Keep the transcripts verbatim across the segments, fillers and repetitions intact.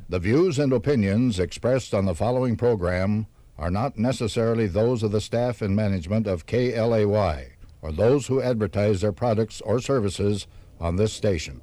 The views and opinions expressed on the following program are not necessarily those of the staff and management of K L A Y or those who advertise their products or services on this station.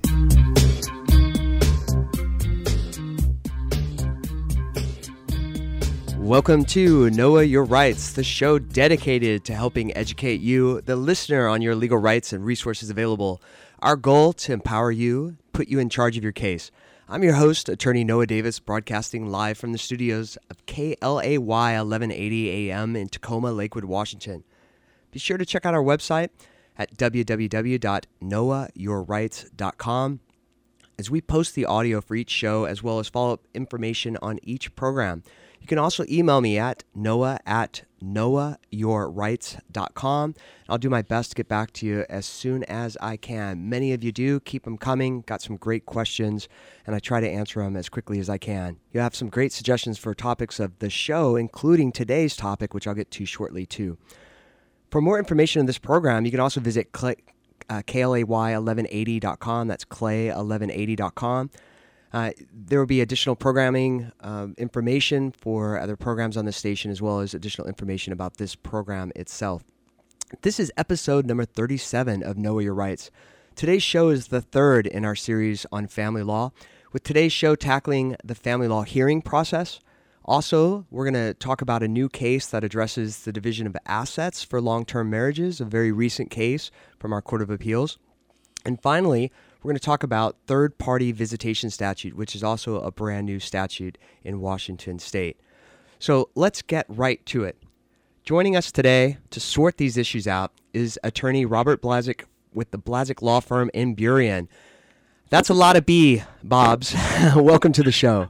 Welcome to Know Your Rights, the show dedicated to helping educate you, the listener, on your legal rights and resources available. Our goal to empower you, put you in charge of your case. I'm your host, Attorney Noah Davis, broadcasting live from the studios of K L A Y eleven eighty A M in Tacoma, Lakewood, Washington. Be sure to check out our website at w w w dot noah your rights dot com as we post the audio for each show as well as follow-up information on each program. You can also email me at noah at noah your rights dot com. I'll do my best to get back to you as soon as I can. Many of you do. Keep them coming. Got some great questions, and I try to answer them as quickly as I can. You have some great suggestions for topics of the show, including today's topic, which I'll get to shortly too. For more information on this program, you can also visit Clay, uh, K L A Y eleven eighty dot com. That's clay eleven eighty dot com. Uh, there will be additional programming um, information for other programs on the station, as well as additional information about this program itself. This is episode number thirty-seven of Know Your Rights. Today's show is the third in our series on family law, with today's show tackling the family law hearing process. Also, we're going to talk about a new case that addresses the division of assets for long-term marriages, a very recent case from our Court of Appeals. And finally, we're going to talk about third-party visitation statute, which is also a brand new statute in Washington State. So let's get right to it. Joining us today to sort these issues out is attorney Robert Blazek with the Blazek Law Firm in Burien. That's a lot of B, Bobs. Welcome to the show.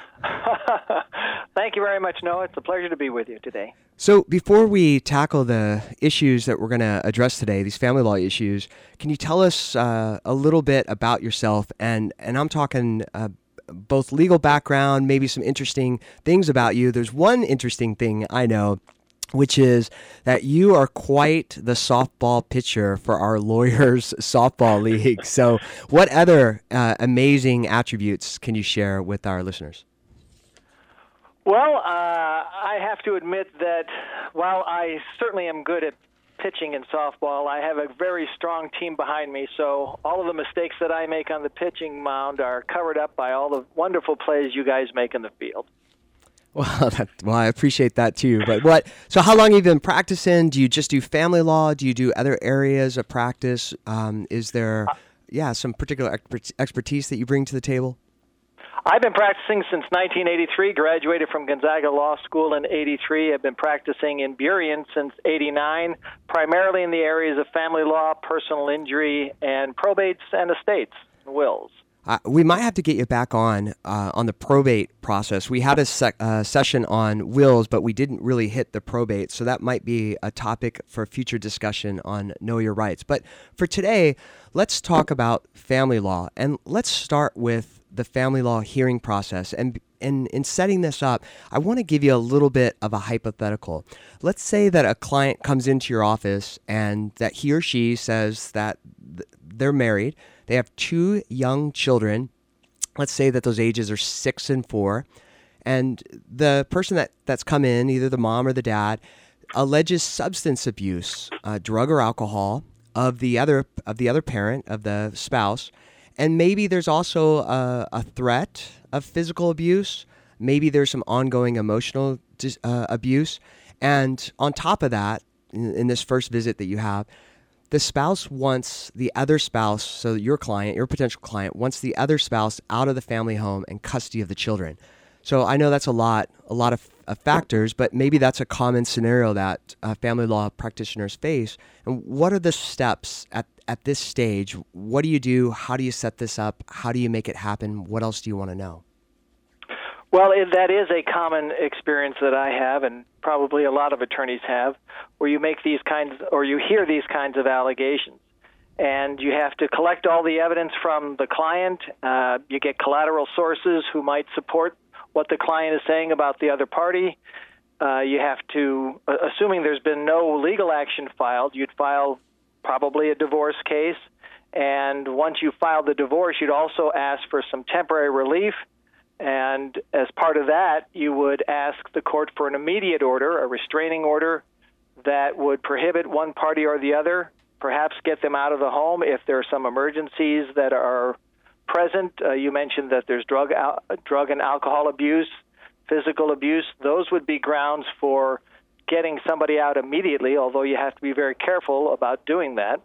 Thank you very much, Noah. It's a pleasure to be with you today. So before we tackle the issues that we're going to address today, these family law issues, can you tell us uh, a little bit about yourself? And, and I'm talking uh, both legal background, maybe some interesting things about you. There's one interesting thing I know, which is that you are quite the softball pitcher for our lawyers' softball league. So what other uh, amazing attributes can you share with our listeners? Well, uh, I have to admit that while I certainly am good at pitching in softball, I have a very strong team behind me, so all of the mistakes that I make on the pitching mound are covered up by all the wonderful plays you guys make in the field. Well, that, well, I appreciate that too. But what? So, how long have you been practicing? Do you just do family law? Do you do other areas of practice? Um, is there, yeah, some particular expert, expertise that you bring to the table? I've been practicing since nineteen eighty-three, graduated from Gonzaga Law School in eighty-three. I've been practicing in Burien since eighty-nine, primarily in the areas of family law, personal injury, and probates and estates and wills. Uh, we might have to get you back on uh, on the probate process. We had a sec- uh, session on wills, but we didn't really hit the probate, so that might be a topic for future discussion on Know Your Rights. But for today, let's talk about family law, and let's start with the family law hearing process. And, and in setting this up, I want to give you a little bit of a hypothetical. Let's say that a client comes into your office and that he or she says that th- they're married. They have two young children. Let's say that those ages are six and four. And the person that, that's come in, either the mom or the dad, alleges substance abuse, uh, drug or alcohol, of the other of the other parent, of the spouse. And maybe there's also a, a threat of physical abuse. Maybe there's some ongoing emotional dis, uh, abuse. And on top of that, in, in this first visit that you have, the spouse wants the other spouse, so your client, your potential client, wants the other spouse out of the family home and custody of the children. So I know that's a lot, a lot of, of factors, but maybe that's a common scenario that uh, family law practitioners face. And what are the steps at, at this stage? What do you do? How do you set this up? How do you make it happen? What else do you want to know? Well, it, that is a common experience that I have, and probably a lot of attorneys have, where you make these kinds, or you hear these kinds of allegations. And you have to collect all the evidence from the client. Uh, you get collateral sources who might support what the client is saying about the other party. Uh, you have to, uh, assuming there's been no legal action filed, you'd file probably a divorce case. And once you file the divorce, you'd also ask for some temporary relief And as part of that, you would ask the court for an immediate order, a restraining order that would prohibit one party or the other, perhaps get them out of the home if there are some emergencies that are present. Uh, you mentioned that there's drug, al- drug and alcohol abuse, physical abuse. Those would be grounds for getting somebody out immediately, although you have to be very careful about doing that.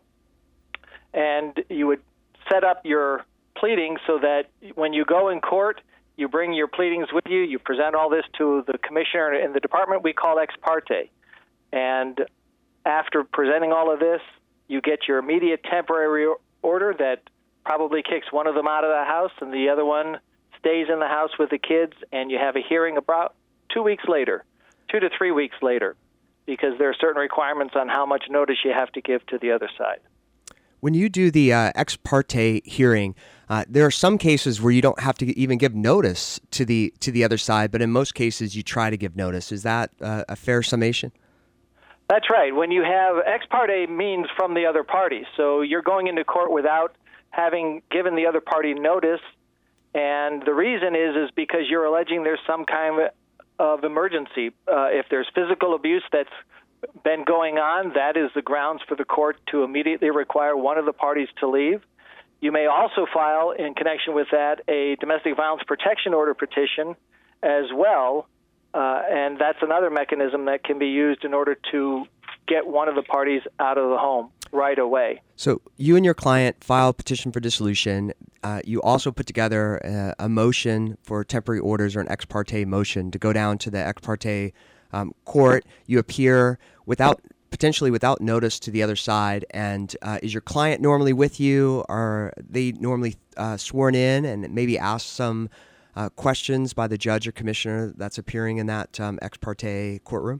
And you would set up your pleadings so that when you go in court, you bring your pleadings with you, you present all this to the commissioner in the department we call ex parte. And after presenting all of this, you get your immediate temporary order that probably kicks one of them out of the house and the other one stays in the house with the kids, and you have a hearing about two weeks later, two to three weeks later, because there are certain requirements on how much notice you have to give to the other side. When you do the uh, ex parte hearing, uh, there are some cases where you don't have to even give notice to the to the other side, but in most cases you try to give notice. Is that uh, a fair summation? That's right. When you have ex parte means from the other party, so you're going into court without having given the other party notice, and the reason is is because you're alleging there's some kind of emergency. Uh, if there's physical abuse that's been going on, that is the grounds for the court to immediately require one of the parties to leave. You may also file, in connection with that, a domestic violence protection order petition as well, uh, and that's another mechanism that can be used in order to get one of the parties out of the home right away. So you and your client file a petition for dissolution. Uh, you also put together a, a motion for temporary orders or an ex parte motion to go down to the ex parte Um, court. You appear without potentially without notice to the other side, and uh, is your client normally with you? Are they normally uh, sworn in and maybe asked some uh, questions by the judge or commissioner that's appearing in that um, ex parte courtroom?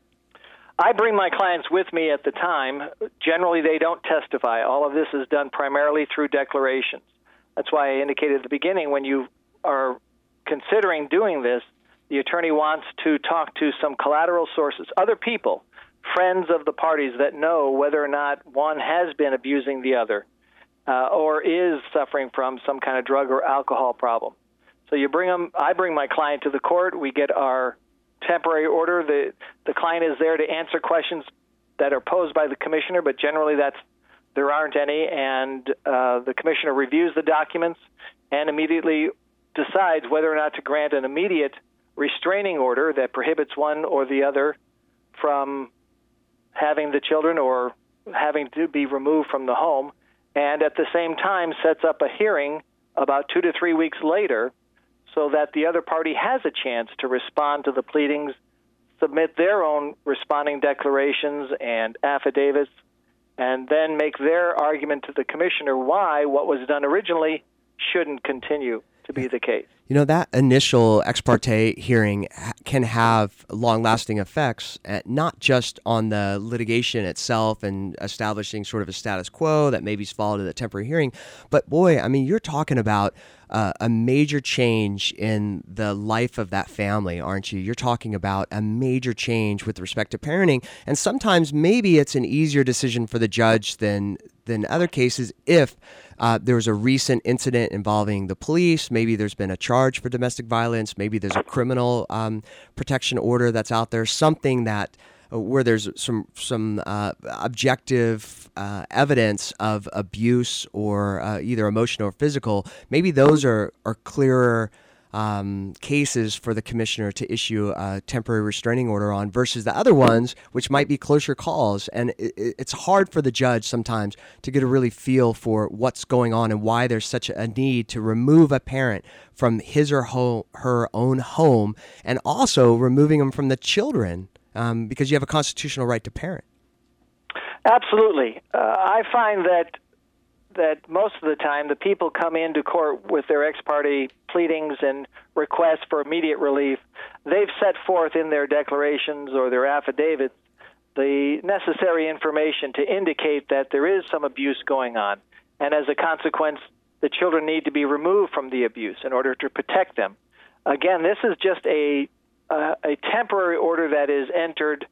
I bring my clients with me at the time. Generally, they don't testify. All of this is done primarily through declarations. That's why I indicated at the beginning, when you are considering doing this, the attorney wants to talk to some collateral sources, other people, friends of the parties that know whether or not one has been abusing the other uh, or is suffering from some kind of drug or alcohol problem. So you bring them. I bring my client to the court. We get our temporary order. The the client is there to answer questions that are posed by the commissioner, but generally that's there aren't any, and uh, the commissioner reviews the documents and immediately decides whether or not to grant an immediate restraining order that prohibits one or the other from having the children or having to be removed from the home, and at the same time sets up a hearing about two to three weeks later so that the other party has a chance to respond to the pleadings, submit their own responding declarations and affidavits, and then make their argument to the commissioner why what was done originally shouldn't continue to be the case. You know, that initial ex parte hearing can have long-lasting effects, at not just on the litigation itself and establishing sort of a status quo that maybe is followed at a temporary hearing, but boy, I mean, you're talking about uh, a major change in the life of that family, aren't you? You're talking about a major change with respect to parenting, and sometimes maybe it's an easier decision for the judge than than other cases if uh, there was a recent incident involving the police, maybe there's been a charge for domestic violence, maybe there's a criminal um, protection order that's out there, something that uh, where there's some some uh, objective uh, evidence of abuse or uh, either emotional or physical. Maybe those are, are clearer Um, cases for the commissioner to issue a temporary restraining order on versus the other ones, which might be closer calls. And it, it's hard for the judge sometimes to get a really feel for what's going on and why there's such a need to remove a parent from his or ho- her own home, and also removing them from the children um, because you have a constitutional right to parent. Absolutely. Uh, I find that that most of the time the people come into court with their ex parte pleadings and requests for immediate relief. They've set forth in their declarations or their affidavits the necessary information to indicate that there is some abuse going on, and as a consequence, the children need to be removed from the abuse in order to protect them. Again, this is just a uh, a temporary order that is entered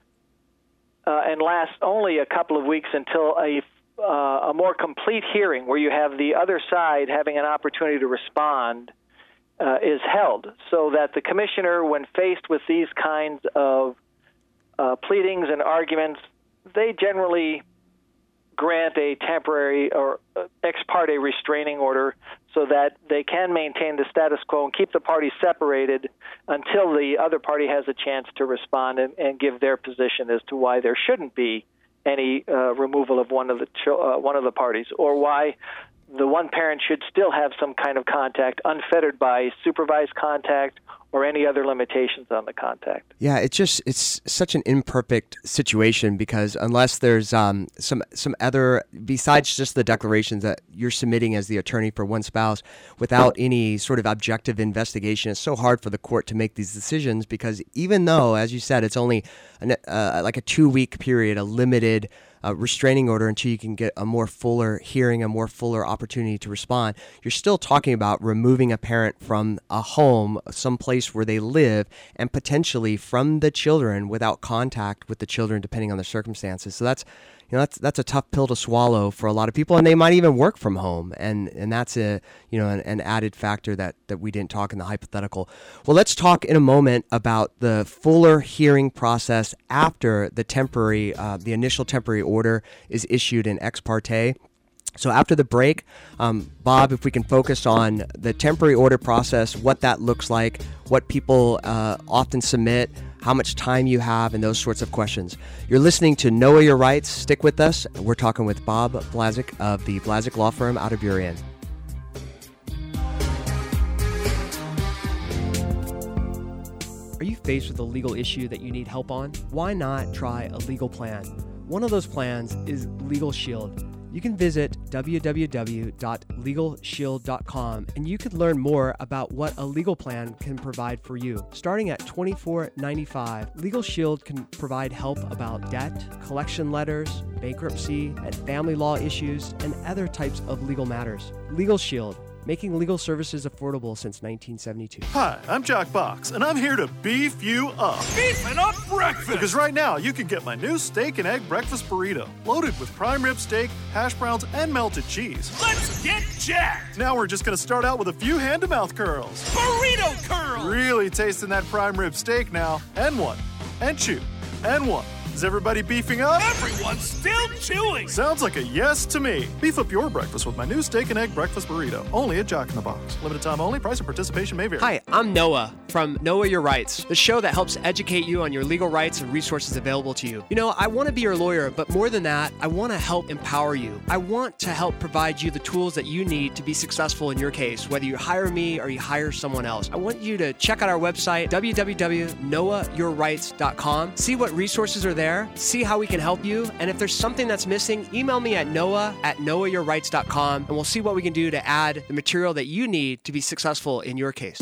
uh, and lasts only a couple of weeks until a Uh, a more complete hearing where you have the other side having an opportunity to respond uh, is held, so that the commissioner, when faced with these kinds of uh, pleadings and arguments, they generally grant a temporary or ex parte restraining order so that they can maintain the status quo and keep the parties separated until the other party has a chance to respond and, and give their position as to why there shouldn't be any uh, removal of one of the uh, one of the parties, or why the one parent should still have some kind of contact unfettered by supervised contact or any other limitations on the contact. Yeah, it's just it's such an imperfect situation because unless there's um, some some other, besides just the declarations that you're submitting as the attorney for one spouse, without any sort of objective investigation, it's so hard for the court to make these decisions because even though, as you said, it's only an, uh, like a two-week period, a limited Uh, restraining order until you can get a more fuller hearing, a more fuller opportunity to respond, you're still talking about removing a parent from a home, some place where they live, and potentially from the children without contact with the children, depending on the circumstances. So that's, you know, that's that's a tough pill to swallow for a lot of people, and they might even work from home, and and that's a you know an, an added factor that that we didn't talk in the hypothetical. Well, let's talk in a moment about the fuller hearing process after the temporary, uh, the initial temporary order is issued in ex parte. So after the break, um, Bob, if we can focus on the temporary order process, what that looks like, what people uh, often submit, how much time you have, and those sorts of questions. You're listening to Know Your Rights. Stick with us. We're talking with Bob Blazek of the Blazek Law Firm out of Burien. Are you faced with a legal issue that you need help on? Why not try a legal plan? One of those plans is Legal Shield. You can visit w w w dot legal shield dot com and you can learn more about what a legal plan can provide for you. Starting at twenty-four dollars and ninety-five cents, Legal Shield can provide help about debt, collection letters, bankruptcy, and family law issues, and other types of legal matters. Legal Shield, making legal services affordable since nineteen seventy-two. Hi, I'm Jack Box, and I'm here to beef you up. Beefing up breakfast! Because right now, you can get my new steak and egg breakfast burrito, loaded with prime rib steak, hash browns, and melted cheese. Let's get jacked! Now we're just gonna start out with a few hand-to-mouth curls. Burrito curls! Really tasting that prime rib steak now. And one, and chew, and one. Is everybody beefing up? Everyone's still chewing! Sounds like a yes to me. Beef up your breakfast with my new steak and egg breakfast burrito. Only at Jack in the Box. Limited time only. Price and participation may vary. Hi, I'm Noah from Know Your Rights, the show that helps educate you on your legal rights and resources available to you. You know, I want to be your lawyer, but more than that, I want to help empower you. I want to help provide you the tools that you need to be successful in your case, whether you hire me or you hire someone else. I want you to check out our website, w w w dot noah your rights dot com. See what resources are there. See how we can help you. And if there's something that's missing, email me at noah at noah your rights dot com, and we'll see what we can do to add the material that you need to be successful in your case.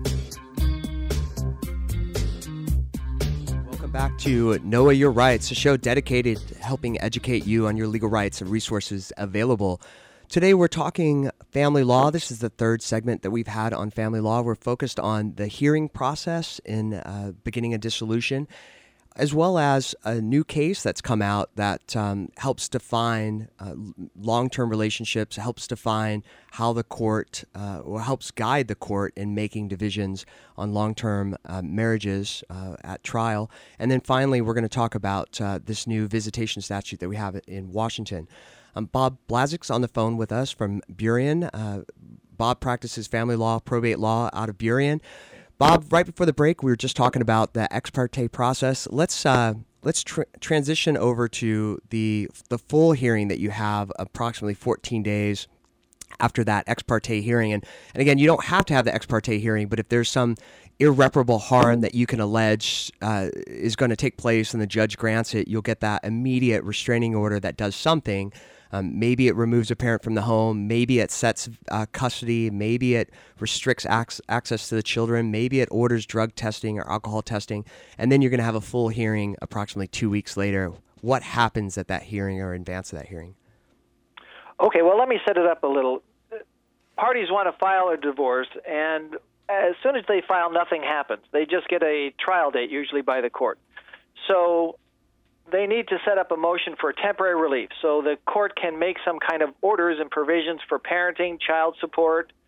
Welcome back to Know Your Rights, a show dedicated to helping educate you on your legal rights and resources available. Today we're talking family law. This is the third segment that we've had on family law. We're focused on the hearing process in uh, beginning a dissolution, as well as a new case that's come out that um, helps define uh, long-term relationships, helps define how the court, uh, or helps guide the court in making divisions on long-term uh, marriages uh, at trial. And then finally, we're going to talk about uh, this new visitation statute that we have in Washington. Um, Bob Blazek's on the phone with us from Burien. Uh, Bob practices family law, probate law out of Burien. Bob, right before the break, we were just talking about the ex parte process. Let's uh, let's tr- transition over to the the full hearing that you have approximately fourteen days after that ex parte hearing. And, and again, you don't have to have the ex parte hearing, but if there's some irreparable harm that you can allege uh, is going to take place and the judge grants it, you'll get that immediate restraining order that does something. Um, maybe it removes a parent from the home. Maybe it sets uh, custody. Maybe it restricts ac- access to the children. Maybe it orders drug testing or alcohol testing. And then you're going to have a full hearing approximately two weeks later. What happens at that hearing or in advance of that hearing? Okay, well, let me set it up a little. Parties want to file a divorce, and as soon as they file, nothing happens. They just get a trial date, usually by the court. So they need to set up a motion for temporary relief so the court can make some kind of orders and provisions for parenting, child support,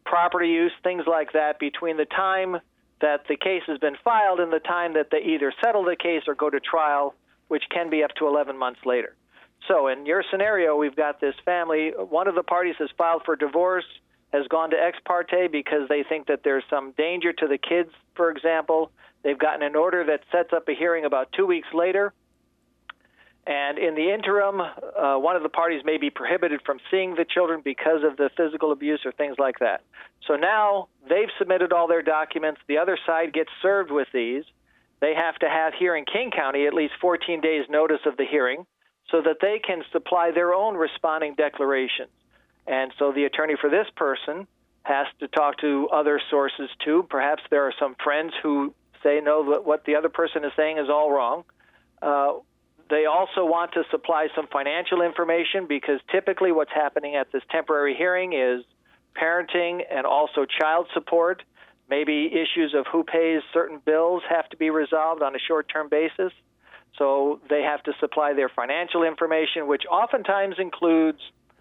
property use, things like that, between the time that the case has been filed and the time that they either settle the case or go to trial, which can be up to eleven months later. So in your scenario, we've got this family. One of the parties has filed for divorce, has gone to ex parte because they think that there's some danger to the kids, for example. They've gotten an order that sets up a hearing about two weeks later. And in the interim, uh, one of the parties may be prohibited from seeing the children because of the physical abuse or things like that. So now they've submitted all their documents. The other side gets served with these. They have to have here in King County at least fourteen days notice of the hearing so that they can supply their own responding declarations. And so the attorney for this person has to talk to other sources too. Perhaps there are some friends who say, no, that what the other person is saying is all wrong. Uh, they also want to supply some financial information because typically what's happening at this temporary hearing is parenting and also child support. Maybe issues of who pays certain bills have to be resolved on a short-term basis. So they have to supply their financial information, which oftentimes includes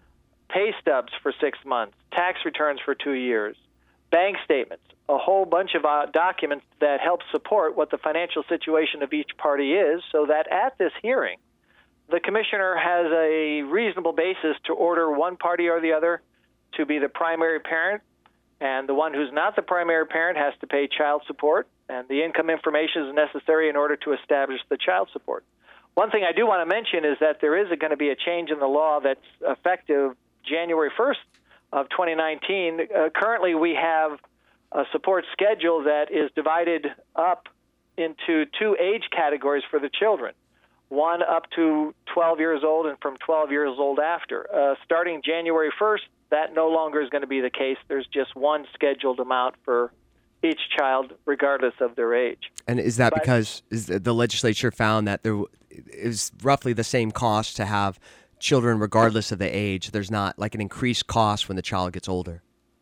pay stubs for six months, tax returns for two years, bank statements, a whole bunch of uh, documents that help support what the financial situation of each party is, so that at this hearing, the commissioner has a reasonable basis to order one party or the other to be the primary parent, and the one who's not the primary parent has to pay child support, and the income information is necessary in order to establish the child support. One thing I do want to mention is that there is going to be a change in the law that's effective January first of twenty nineteen. Uh, currently, we have a support schedule that is divided up into two age categories for the children, one up to twelve years old and from twelve years old after. Uh, starting January first, that no longer is going to be the case. There's just one scheduled amount for each child, regardless of their age. And is that But- because is the legislature found that there is roughly the same cost to have children regardless of the age? There's not like an increased cost when the child gets older?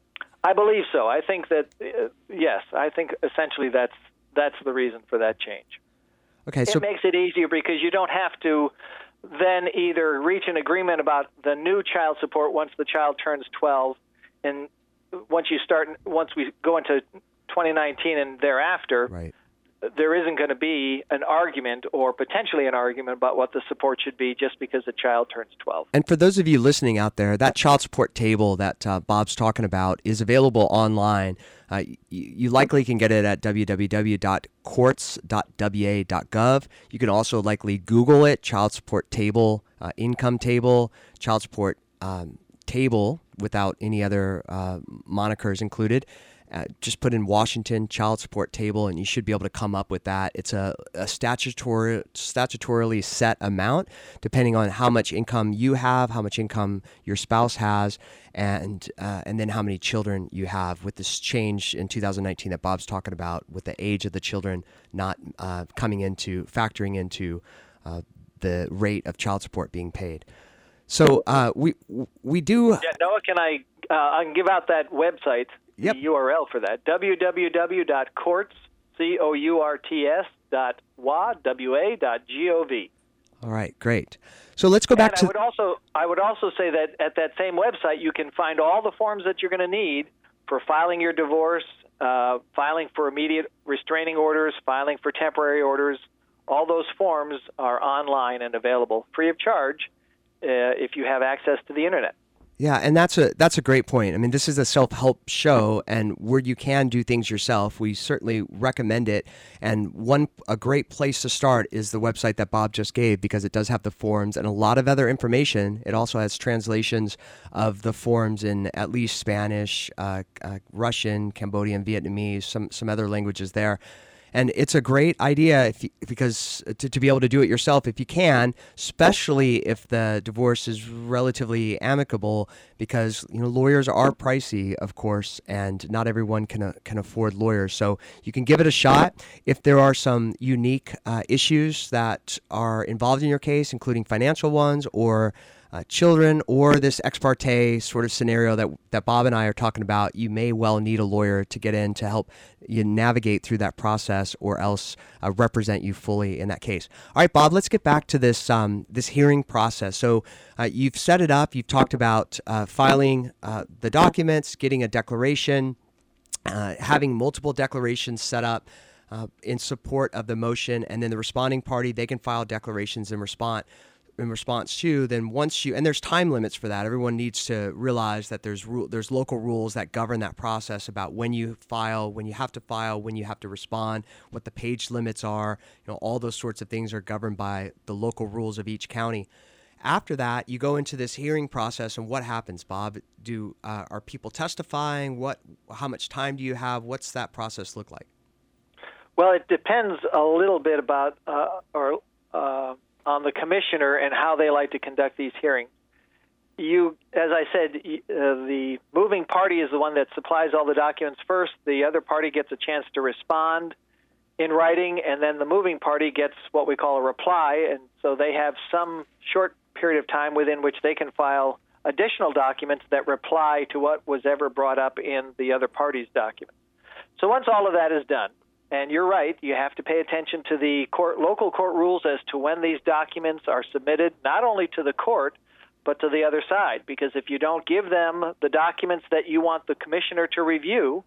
I believe so. I think that, uh, yes, I think essentially that's that's the reason for that change. Okay, so It makes it easier because you don't have to then either reach an agreement about the new child support once the child turns twelve, and once you start, once we go into twenty nineteen and thereafter, right. there isn't going to be an argument or potentially an argument about what the support should be just because the child turns twelve. And for those of you listening out there, that child support table that uh, Bob's talking about is available online. Uh, you, you likely can get it at w w w dot courts dot w a dot gov. You can also likely Google it, child support table, uh, income table, child support um, table without any other uh, monikers included. Uh, just put in Washington child support table, and you should be able to come up with that. It's a, a statutory, statutorily set amount, depending on how much income you have, how much income your spouse has, and uh, and then how many children you have. With this change in two thousand nineteen that Bob's talking about, with the age of the children not uh, coming into, factoring into uh, the rate of child support being paid. So uh, we we do. Yeah, Noah, can I? Uh, I can give out that website. Yep. The U R L for that, w w w dot courts, C O U R T S, dot W A, dot G O V. All right, great. So let's go back and to... I would also I would also say that at that same website you can find all the forms that you're going to need for filing your divorce, uh, filing for immediate restraining orders, filing for temporary orders. All those forms are online and available free of charge uh, if you have access to the internet. Yeah, and that's a that's a great point. I mean, this is a self-help show, and where you can do things yourself, we certainly recommend it. And one a great place to start is the website that Bob just gave, because it does have the forms and a lot of other information. It also has translations of the forms in at least Spanish, uh, uh, Russian, Cambodian, Vietnamese, some some other languages there. And it's a great idea if you, because to, to be able to do it yourself if you can, especially if the divorce is relatively amicable, because you know lawyers are pricey, of course, and not everyone can uh, can afford lawyers. So you can give it a shot. If there are some unique uh, issues that are involved in your case, including financial ones or uh, children or this ex parte sort of scenario that that Bob and I are talking about, you may well need a lawyer to get in to help you navigate through that process, or else uh, represent you fully in that case. All right, Bob, let's get back to this um, this hearing process. So uh, you've set it up. You've talked about uh, filing uh, the documents, getting a declaration, uh, having multiple declarations set up uh, in support of the motion, and then the responding party, they can file declarations in response. in response to, then once you, and there's time limits for that. Everyone needs to realize that there's rule, there's local rules that govern that process about when you file, when you have to file, when you have to respond, what the page limits are. You know, all those sorts of things are governed by the local rules of each county. After that, you go into this hearing process, and what happens, Bob? Do uh, are people testifying? What, how much time do you have? What's that process look like? Well, it depends a little bit about, uh, or uh, on the commissioner and how they like to conduct these hearings. You, as I said, uh, the moving party is the one that supplies all the documents first. The other party gets a chance to respond in writing, and then the moving party gets what we call a reply, and so they have some short period of time within which they can file additional documents that reply to what was ever brought up in the other party's document. So once all of that is done, and you're right, you have to pay attention to the court, local court rules as to when these documents are submitted, not only to the court, but to the other side. Because if you don't give them the documents that you want the commissioner to review,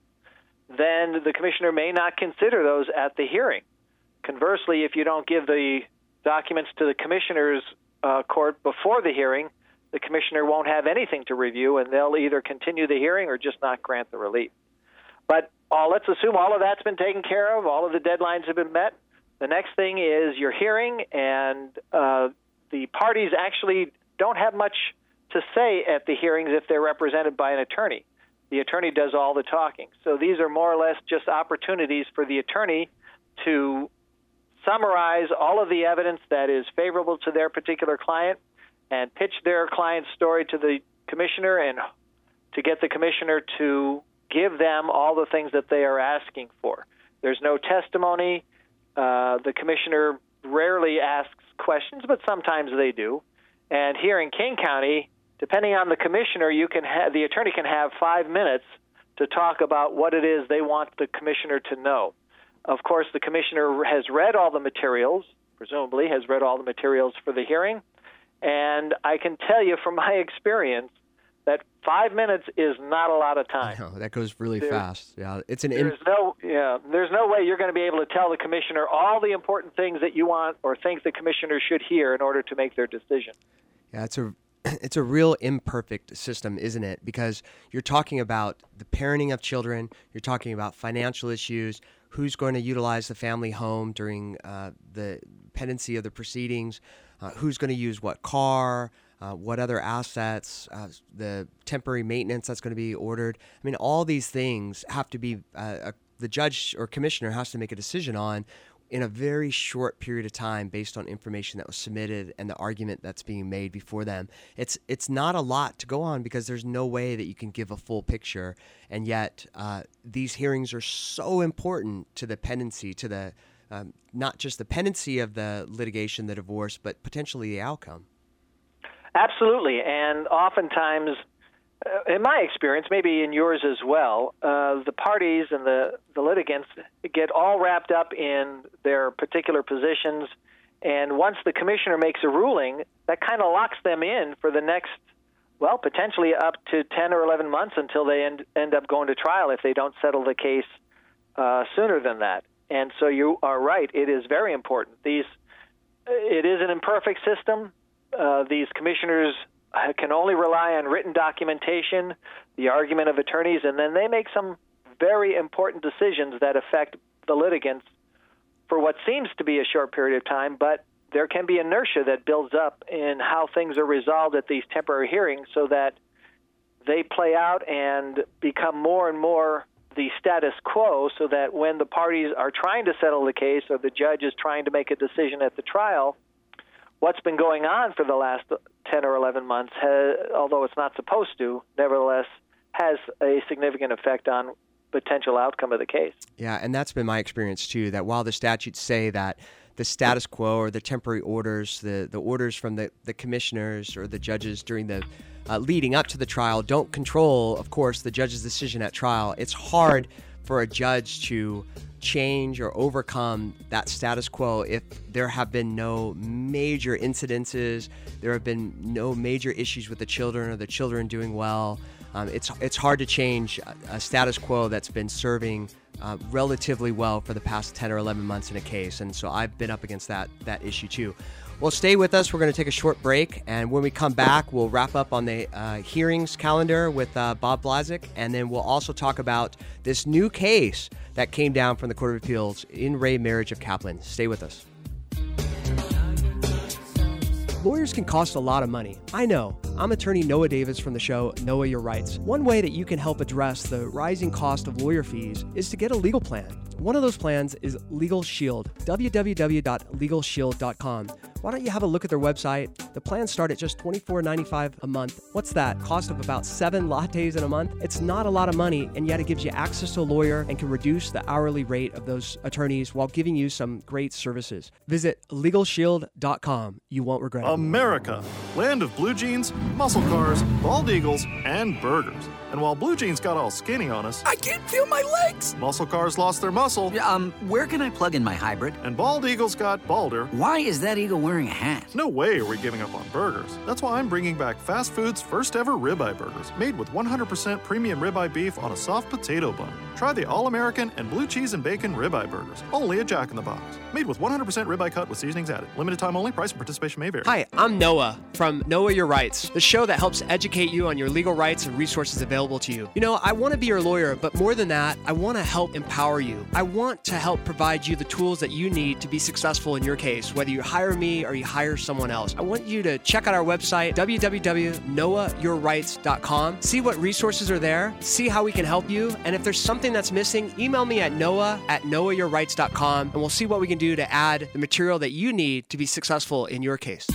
then the commissioner may not consider those at the hearing. Conversely, if you don't give the documents to the commissioner's uh, court before the hearing, the commissioner won't have anything to review, and they'll either continue the hearing or just not grant the relief. But uh, let's assume all of that's been taken care of, all of the deadlines have been met. The next thing is your hearing, and uh, the parties actually don't have much to say at the hearings if they're represented by an attorney. The attorney does all the talking. So these are more or less just opportunities for the attorney to summarize all of the evidence that is favorable to their particular client and pitch their client's story to the commissioner, and to get the commissioner to give them all the things that they are asking for. There's no testimony. Uh, the commissioner rarely asks questions, but sometimes they do. And here in King County, depending on the commissioner, you can ha- the attorney can have five minutes to talk about what it is they want the commissioner to know. Of course, the commissioner has read all the materials, presumably has read all the materials for the hearing, and I can tell you from my experience that five minutes is not a lot of time. No, that goes really There- fast. Yeah, it's an There's no, yeah, there's no way you're going to be able to tell the commissioner all the important things that you want or think the commissioner should hear in order to make their decision. Yeah, it's a it's a real imperfect system, isn't it? Because you're talking about the parenting of children, you're talking about financial issues, who's going to utilize the family home during uh, the pendency of the proceedings, uh, who's going to use what car, uh, what other assets, uh, the temporary maintenance that's going to be ordered. I mean, all these things have to be, uh, a, the judge or commissioner has to make a decision on in a very short period of time based on information that was submitted and the argument that's being made before them. It's it's not a lot to go on because there's no way that you can give a full picture. And yet uh, these hearings are so important to the pendency, to the um, not just the pendency of the litigation, the divorce, but potentially the outcome. Absolutely. And oftentimes, uh, in my experience, maybe in yours as well, uh, the parties and the, the litigants get all wrapped up in their particular positions, and once the commissioner makes a ruling, that kind of locks them in for the next, well, potentially up to ten or eleven months until they end, end up going to trial if they don't settle the case uh, sooner than that. And so you are right. It is very important. These, it is an imperfect system. Uh, these commissioners can only rely on written documentation, the argument of attorneys, and then they make some very important decisions that affect the litigants for what seems to be a short period of time, but there can be inertia that builds up in how things are resolved at these temporary hearings so that they play out and become more and more the status quo, so that when the parties are trying to settle the case or the judge is trying to make a decision at the trial, what's been going on for the last ten or eleven months, has, although it's not supposed to, nevertheless has a significant effect on potential outcome of the case. Yeah, and that's been my experience too, that while the statutes say that the status quo or the temporary orders, the, the orders from the, the commissioners or the judges during the uh, leading up to the trial don't control, of course, the judge's decision at trial. It's hard for a judge to change or overcome that status quo if there have been no major incidences, there have been no major issues with the children or the children doing well. Um, it's it's hard to change a, a status quo that's been serving uh, relatively well for the past ten or eleven months in a case, and so I've been up against that that issue too. Well, stay with us. We're going to take a short break, and when we come back, we'll wrap up on the uh, hearings calendar with uh, Bob Blazik, and then we'll also talk about this new case that came down from the Court of Appeals, In Re Marriage of Kaplan. Stay with us. Lawyers can cost a lot of money. I know. I'm attorney Noah Davis from the show Noah Your Rights. One way that you can help address the rising cost of lawyer fees is to get a legal plan. One of those plans is Legal Shield, w w w dot legal shield dot com. Why don't you have a look at their website? The plans start at just twenty-four ninety-five a month. What's that? Cost of about seven lattes in a month? It's not a lot of money, and yet it gives you access to a lawyer and can reduce the hourly rate of those attorneys while giving you some great services. Visit legal shield dot com. You won't regret it. America, land of blue jeans, muscle cars, bald eagles, and burgers. And while blue jeans got all skinny on us, I can't feel my legs. muscle cars lost their muscle, Um, where can I plug in my hybrid? and bald eagles got balder. Why is that eagle wearing a hat? No way are we giving up on burgers. That's why I'm bringing back fast food's first ever ribeye burgers, made with one hundred percent premium ribeye beef on a soft potato bun. Try the all-American and blue cheese and bacon ribeye burgers, only at Jack in the Box. Made with one hundred percent ribeye cut with seasonings added. Limited time only, price and participation may vary. Hi, I'm Noah from Noah Your Rights, the show that helps educate you on your legal rights and resources available to you. You know, I want to be your lawyer, but more than that, I want to help empower you. I want to help provide you the tools that you need to be successful in your case, whether you hire me or you hire someone else. I want you to check out our website, w w w dot noah your rights dot com. See what resources are there, see how we can help you, and if there's something that's missing, email me at noah at noah your rights dot com, and we'll see what we can do to add the material that you need to be successful in your case.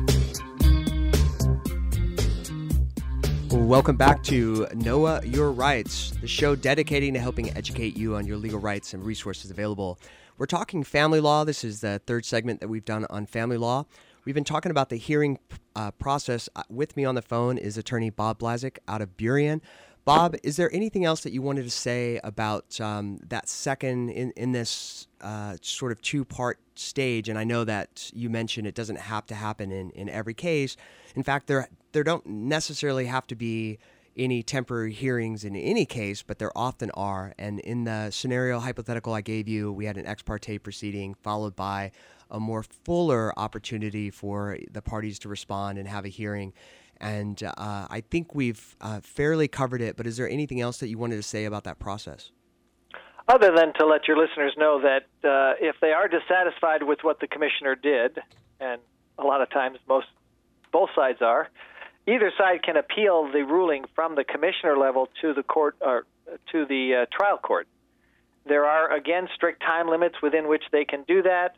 Welcome back to Noah Your Rights, the show dedicating to helping educate you on your legal rights and resources available. We're talking family law. This is the third segment that we've done on family law. We've been talking about the hearing uh, process. With me on the phone is attorney Bob Blazik out of Burien. Bob, is there anything else that you wanted to say about um, that second in, in this uh, sort of two-part stage? And I know that you mentioned it doesn't have to happen in, in every case. In fact, there there don't necessarily have to be any temporary hearings in any case, but there often are. And in the scenario hypothetical I gave you, we had an ex parte proceeding followed by a more fuller opportunity for the parties to respond and have a hearing. And uh, I think we've uh, fairly covered it, but is there anything else that you wanted to say about that process? Other than to let your listeners know that uh, if they are dissatisfied with what the commissioner did, and a lot of times most both sides are, either side can appeal the ruling from the commissioner level to the court or to the uh, trial court. There are, again, strict time limits within which they can do that,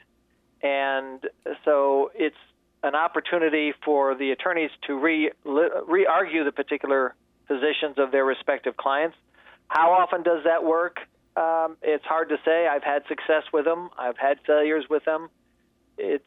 and so it's an opportunity for the attorneys to re, re-argue the particular positions of their respective clients. How often does that work? Um, it's hard to say. I've had success with them. I've had failures with them. It's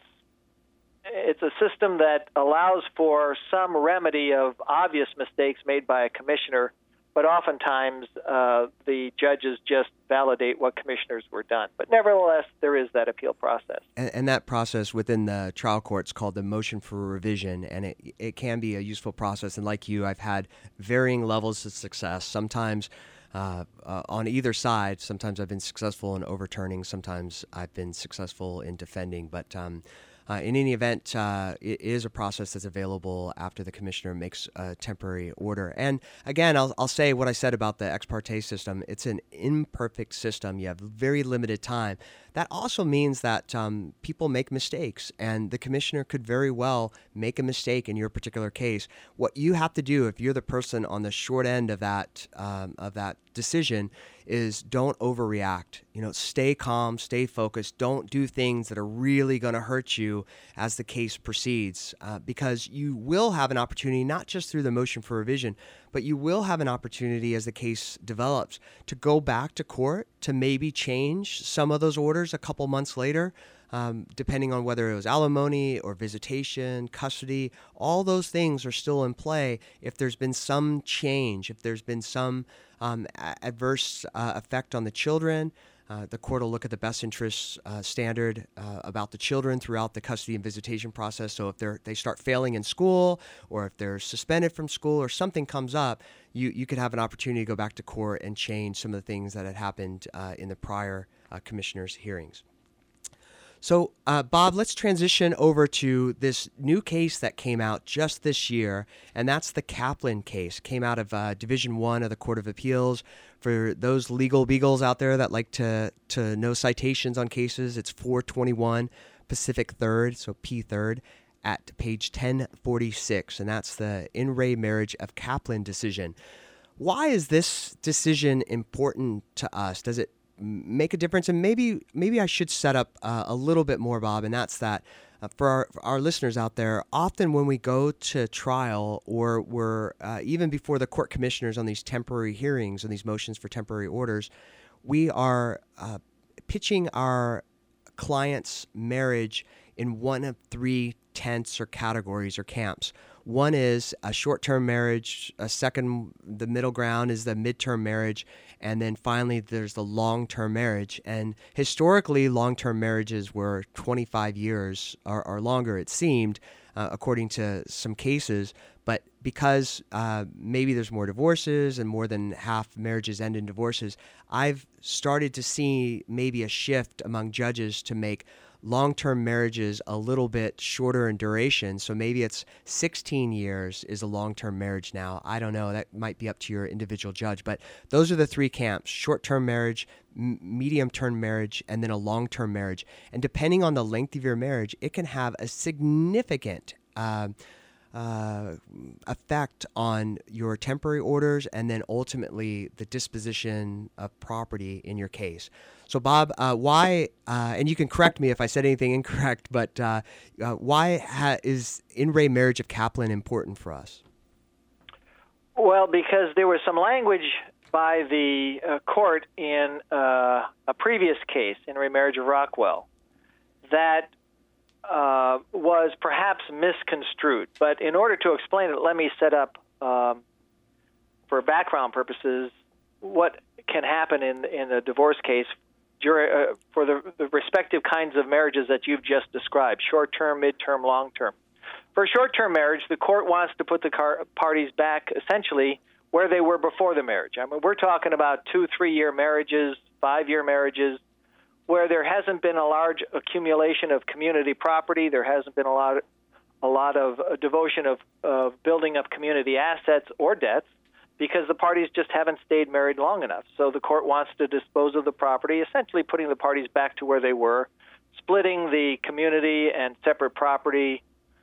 it's a system that allows for some remedy of obvious mistakes made by a commissioner, but oftentimes uh, the judges just validate what commissioners were done. But nevertheless, there is that appeal process. And, and that process within the trial court is called the motion for revision, and it, it can be a useful process. And like you, I've had varying levels of success. Sometimes uh, uh, on either side, sometimes I've been successful in overturning, sometimes I've been successful in defending. But um, Uh, in any event, uh, it is a process that's available after the commissioner makes a temporary order. And again, I'll, I'll say what I said about the ex parte system. It's an imperfect system. You have very limited time. That also means that um, people make mistakes, and the commissioner could very well make a mistake in your particular case. What you have to do, if you're the person on the short end of that um, of that decision, is don't overreact. You know, stay calm, stay focused. Don't do things that are really going to hurt you as the case proceeds, uh, because you will have an opportunity, not just through the motion for revision, but you will have an opportunity as the case develops to go back to court to maybe change some of those orders a couple months later. um, depending on whether it was alimony or visitation, custody, all those things are still in play if there's been some change, if there's been some um, a- adverse uh, effect on the children. Uh, the court will look at the best interests uh, standard uh, about the children throughout the custody and visitation process. So if they're, they start failing in school, or if they're suspended from school, or something comes up, you, you could have an opportunity to go back to court and change some of the things that had happened uh, in the prior uh, commissioner's hearings. So, uh, Bob, let's transition over to this new case that came out just this year, and that's the Kaplan case. Came out of uh, Division One of the Court of Appeals. For those legal beagles out there that like to to know citations on cases, it's four twenty-one Pacific third, so P third, at page ten forty-six, and that's the In Re Marriage of Kaplan decision. Why is this decision important to us? Does it make a difference? And maybe maybe I should set up uh, a little bit more, Bob, and that's that uh, for, our, for our listeners out there, often when we go to trial, or we're uh, even before the court commissioners on these temporary hearings and these motions for temporary orders, we are uh, pitching our client's marriage in one of three tents or categories or camps. One is a short-term marriage, a second, the middle ground is the midterm marriage, and then finally there's the long-term marriage. And historically, long-term marriages were twenty-five years or, or longer, it seemed, uh, according to some cases. But because uh, maybe there's more divorces and more than half marriages end in divorces, I've started to see maybe a shift among judges to make long-term marriages a little bit shorter in duration. So maybe it's sixteen years is a long-term marriage now. I don't know. That might be up to your individual judge. But those are the three camps: short-term marriage, m- medium-term marriage, and then a long-term marriage. And depending on the length of your marriage, it can have a significant uh, uh, effect on your temporary orders and then ultimately the disposition of property in your case. So, Bob, uh, why, uh, and you can correct me if I said anything incorrect, but uh, uh, why ha- is In Re Marriage of Kaplan important for us? Well, because there was some language by the uh, court in uh, a previous case, In Re Marriage of Rockwell, that uh, was perhaps misconstrued. But in order to explain it, let me set up, um, for background purposes, what can happen in, in a divorce case During, uh, for the, the respective kinds of marriages that you've just described, short-term, mid-term, long-term. For a short-term marriage, the court wants to put the car- parties back essentially where they were before the marriage. I mean, we're talking about two, three-year marriages, five-year marriages, where there hasn't been a large accumulation of community property, there hasn't been a lot, a lot of uh, devotion of, of building up community assets or debts, because the parties just haven't stayed married long enough. So the court wants to dispose of the property, essentially putting the parties back to where they were, splitting the community and separate property,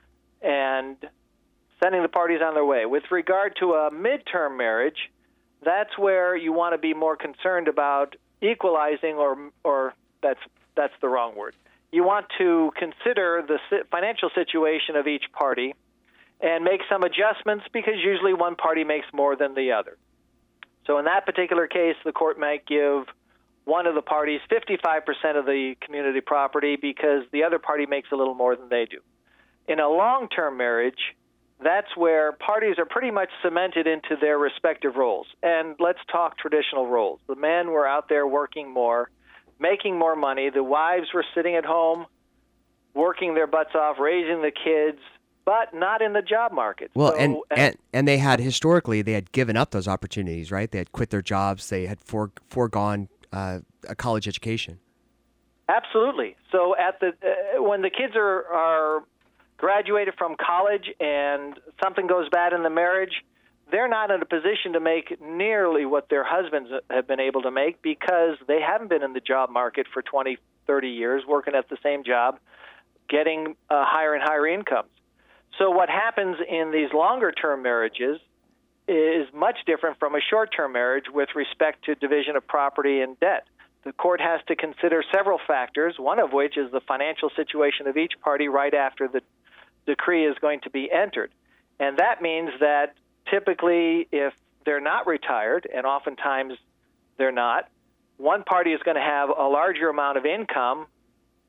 and sending the parties on their way. With regard to a midterm marriage, that's where you want to be more concerned about equalizing, or or that's that's the wrong word. You want to consider the financial situation of each party and make some adjustments, because usually one party makes more than the other. So in that particular case, the court might give one of the parties fifty-five percent of the community property because the other party makes a little more than they do. In a long-term marriage, that's where parties are pretty much cemented into their respective roles. And let's talk traditional roles. The men were out there working more, making more money. The wives were sitting at home, working their butts off, raising the kids, but not in the job market. Well, so, and, and and they had historically they had given up those opportunities, right? They had quit their jobs. They had fore, foregone uh, a college education. Absolutely. So at the uh, when the kids are are graduated from college and something goes bad in the marriage, they're not in a position to make nearly what their husbands have been able to make, because they haven't been in the job market for twenty, thirty years, working at the same job, getting uh, higher and higher incomes. So what happens in these longer-term marriages is much different from a short-term marriage with respect to division of property and debt. The court has to consider several factors, one of which is the financial situation of each party right after the decree is going to be entered. And that means that typically if they're not retired, and oftentimes they're not, one party is going to have a larger amount of income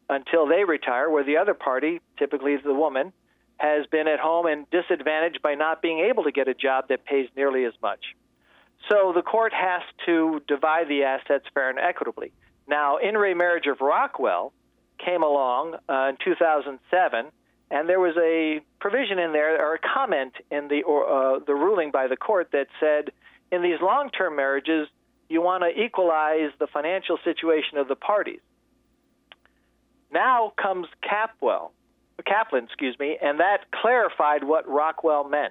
until they retire, where the other party, typically the woman, has been at home and disadvantaged by not being able to get a job that pays nearly as much. So the court has to divide the assets fair and equitably. Now, in re Marriage of Rockwell came along uh, in two thousand seven, and there was a provision in there, or a comment in the or, uh, the ruling by the court that said, in these long-term marriages, you want to equalize the financial situation of the parties. Now comes Capwell, Kaplan, excuse me, and that clarified what Rockwell meant.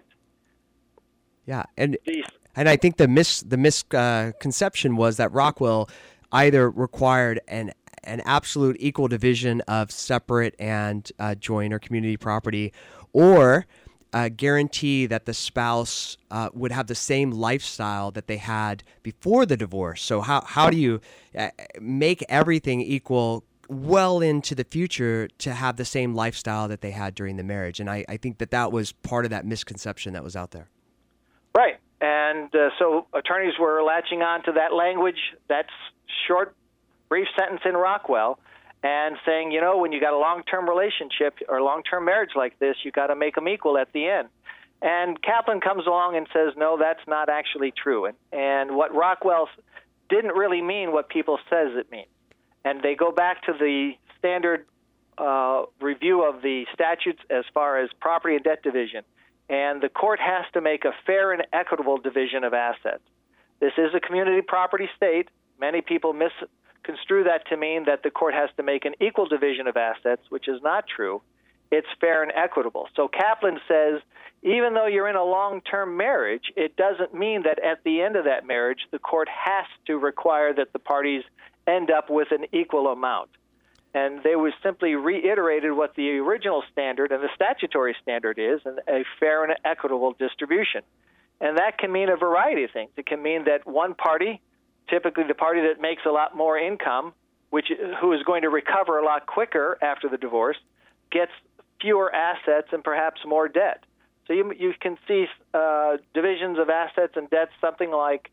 Yeah, and These, and I think the mis the misconception uh, was that Rockwell either required an an absolute equal division of separate and uh, joint or community property, or uh, guarantee that the spouse uh, would have the same lifestyle that they had before the divorce. So how how do you uh, make everything equal well into the future to have the same lifestyle that they had during the marriage? And I, I think that that was part of that misconception that was out there. right. And uh, so attorneys were latching on to that language, that short, brief sentence in Rockwell, and saying, you know, when you got a long-term relationship or long-term marriage like this, you got to make them equal at the end. And Kaplan comes along and says, no, that's not actually true. And, and what Rockwell didn't really mean what people says it means. And they go back to the standard uh, review of the statutes as far as property and debt division. And the court has to make a fair and equitable division of assets. This is a community property state. Many people misconstrue that to mean that the court has to make an equal division of assets, which is not true. It's fair and equitable. So Kaplan says, even though you're in a long-term marriage, it doesn't mean that at the end of that marriage, the court has to require that the parties end up with an equal amount. And they was simply reiterated what the original standard and the statutory standard is, and a fair and equitable distribution. And that can mean a variety of things. It can mean that one party, typically the party that makes a lot more income, which who is going to recover a lot quicker after the divorce, gets fewer assets and perhaps more debt. So you you can see uh, divisions of assets and debts something like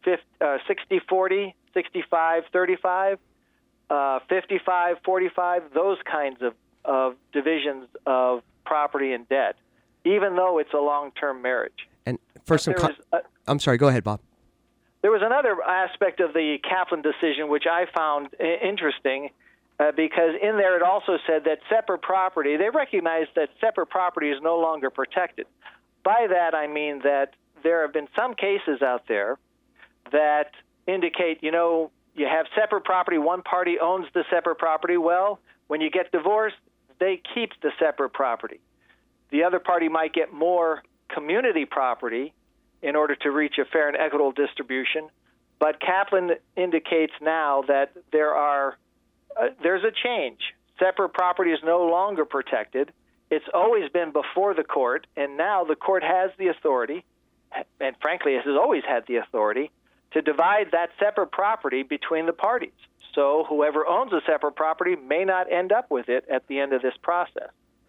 sixty forty, sixty-five thirty-five, uh, fifty-five forty-five, those kinds of, of divisions of property and debt, even though it's a long-term marriage. And for some, There co- was a- I'm sorry, go ahead, Bob. There was another aspect of the Kaplan decision which I found I- interesting uh, because in there it also said that separate property, they recognized that separate property is no longer protected. By that I mean that there have been some cases out there that indicate, you know, you have separate property, one party owns the separate property. Well, when you get divorced, they keep the separate property. The other party might get more community property in order to reach a fair and equitable distribution. But Kaplan indicates now that there are uh, there's a change. Separate property is no longer protected. It's always been before the court, and now the court has the authority, and frankly, it has always had the authority, to divide that separate property between the parties. So whoever owns a separate property may not end up with it at the end of this process.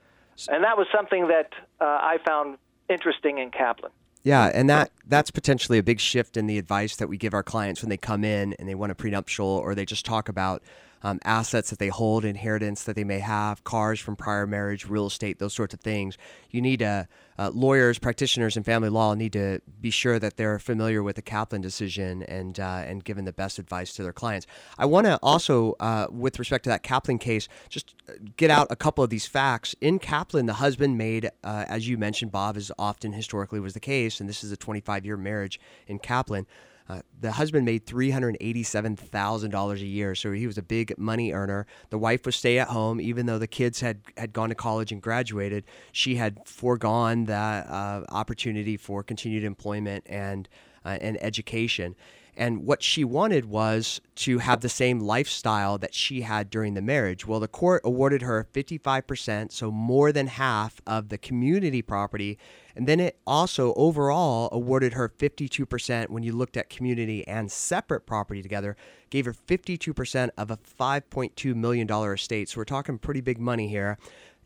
And that was something that uh, I found interesting in Kaplan. Yeah, and that that's potentially a big shift in the advice that we give our clients when they come in and they want a prenuptial, or they just talk about um, assets that they hold, inheritance that they may have, cars from prior marriage, real estate, those sorts of things. You need uh, uh, lawyers, practitioners in family law need to be sure that they're familiar with the Kaplan decision and uh, and giving the best advice to their clients. I want to also, uh, with respect to that Kaplan case, just get out a couple of these facts. In Kaplan, the husband made, uh, as you mentioned, Bob, as often historically was the case, and this is a twenty-five-year marriage in Kaplan, uh, the husband made three hundred eighty-seven thousand dollars a year, so he was a big money earner. The wife was stay at home, even though the kids had, had gone to college and graduated. She had foregone that uh, opportunity for continued employment and uh, and education. And what she wanted was to have the same lifestyle that she had during the marriage. Well, the court awarded her fifty-five percent, so more than half of the community property. And then it also overall awarded her fifty-two percent when you looked at community and separate property together, gave her fifty-two percent of a five point two million dollars estate. So we're talking pretty big money here.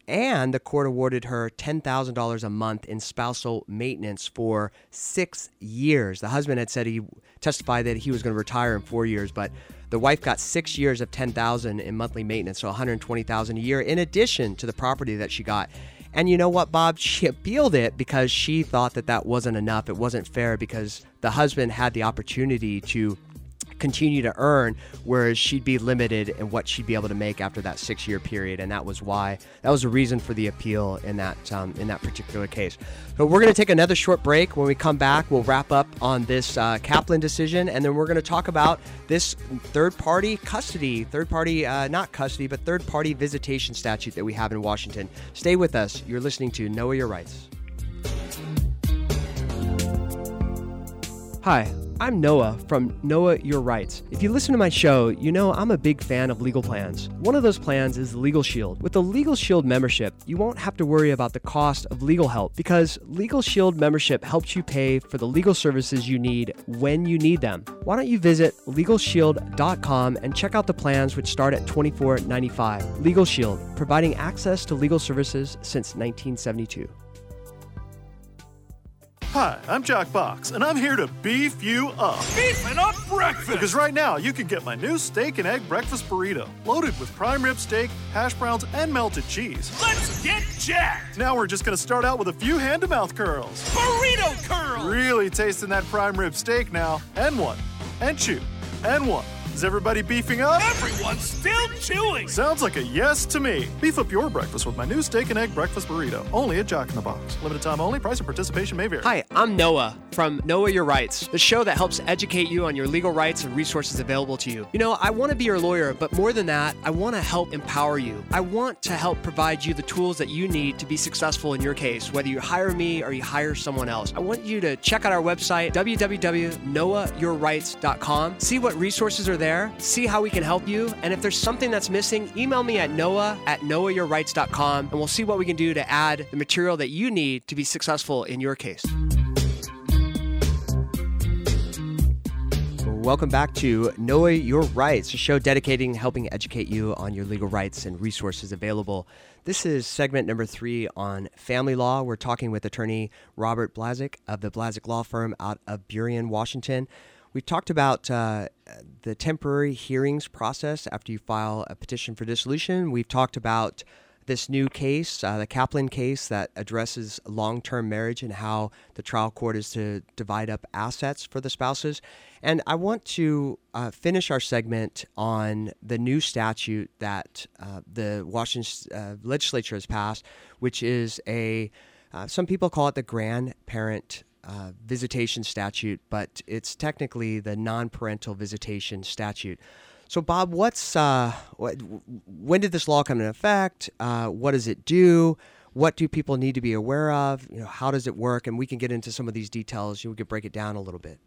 and the court awarded her ten thousand dollars a month in spousal maintenance for six years. The husband had said he testified that he was going to retire in four years, but the wife got six years of ten thousand dollars in monthly maintenance, so one hundred twenty thousand dollars a year, in addition to the property that she got. And you know what, Bob? She appealed it because she thought that that wasn't enough. It wasn't fair because the husband had the opportunity to continue to earn, whereas she'd be limited in what she'd be able to make after that six-year period, and that was why that was the reason for the appeal in that um, in that particular case. So we're going to take another short break. When we come back, we'll wrap up on this uh, Kaplan decision, and then we're going to talk about this third-party custody, third-party uh, not custody, but third-party visitation statute that we have in Washington. Stay with us. You're listening to Know Your Rights. Hi. I'm Noah from Know Your Rights. If you listen to my show, you know I'm a big fan of legal plans. One of those plans is Legal Shield. With the Legal Shield membership, you won't have to worry about the cost of legal help because Legal Shield membership helps you pay for the legal services you need when you need them. Why don't you visit legal shield dot com and check out the plans which start at twenty-four dollars and ninety-five cents. Legal Shield, providing access to legal services since nineteen seventy-two. Hi, I'm Jack Box, and I'm here to beef you up. Beefing up breakfast! Because right now, you can get my new steak and egg breakfast burrito, loaded with prime rib steak, hash browns, and melted cheese. Let's get jacked! Now we're just gonna start out with a few hand-to-mouth curls. Burrito curls! Really tasting that prime rib steak now. And one, and two, and one. Is everybody beefing up? Everyone's still chewing! Sounds like a yes to me. Beef up your breakfast with my new steak and egg breakfast burrito. Only at Jack in the Box. Limited time only. Price and participation may vary. Hi, I'm Noah from Know Your Rights, the show that helps educate you on your legal rights and resources available to you. You know, I want to be your lawyer, but more than that, I want to help empower you. I want to help provide you the tools that you need to be successful in your case, whether you hire me or you hire someone else. I want you to check out our website, w w w dot noah your rights dot com. See what resources are there. See how we can help you. And if there's something that's missing, email me at noah at noah your rights dot com, and we'll see what we can do to add the material that you need to be successful in your case. Welcome back to Know Your Rights, a show dedicating helping educate you on your legal rights and resources available. This is segment number three on family law. We're talking with attorney Robert Blazek of the Blazek Law Firm out of Burien, Washington. We've talked about uh, the temporary hearings process after you file a petition for dissolution. We've talked about this new case, uh, the Kaplan case that addresses long-term marriage and how the trial court is to divide up assets for the spouses. And I want to uh, finish our segment on the new statute that uh, the Washington uh, legislature has passed, which is a, uh, some people call it the grandparent Uh, visitation statute, but it's technically the non-parental visitation statute. So, Bob, what's uh, what, when did this law come into effect? Uh, what does it do? What do people need to be aware of? You know, how does it work? And we can get into some of these details. You could break it down a little bit.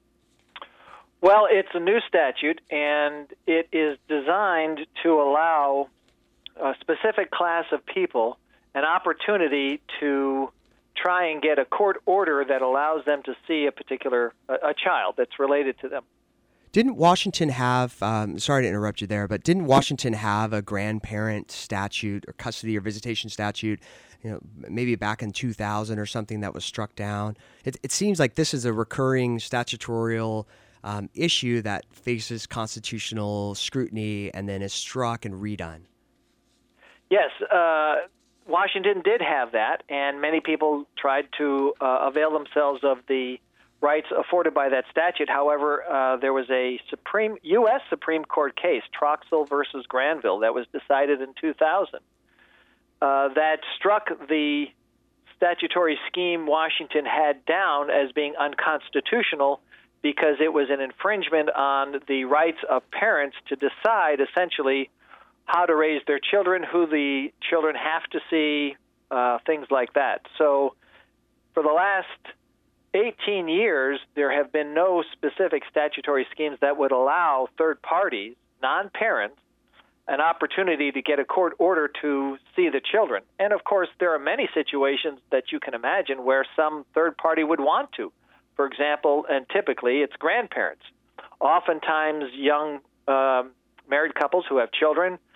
Well, it's a new statute, and it is designed to allow a specific class of people an opportunity to try and get a court order that allows them to see a particular a, a child that's related to them. Didn't Washington have, um, sorry to interrupt you there, but didn't Washington have a grandparent statute or custody or visitation statute, you know, maybe back in two thousand or something that was struck down? It, it seems like this is a recurring statutorial um, issue that faces constitutional scrutiny and then is struck and redone. Yes, uh, Washington did have that, and many people tried to uh, avail themselves of the rights afforded by that statute. However, uh, there was a Supreme U S Supreme Court case, Troxell versus Granville, that was decided in two thousand. Uh, that struck the statutory scheme Washington had down as being unconstitutional because it was an infringement on the rights of parents to decide essentially how to raise their children, who the children have to see, uh, things like that. So for the last eighteen years, there have been no specific statutory schemes that would allow third parties, non-parents, an opportunity to get a court order to see the children. And, of course, there are many situations that you can imagine where some third party would want to. For example, and typically it's grandparents. Oftentimes young um, married couples who have children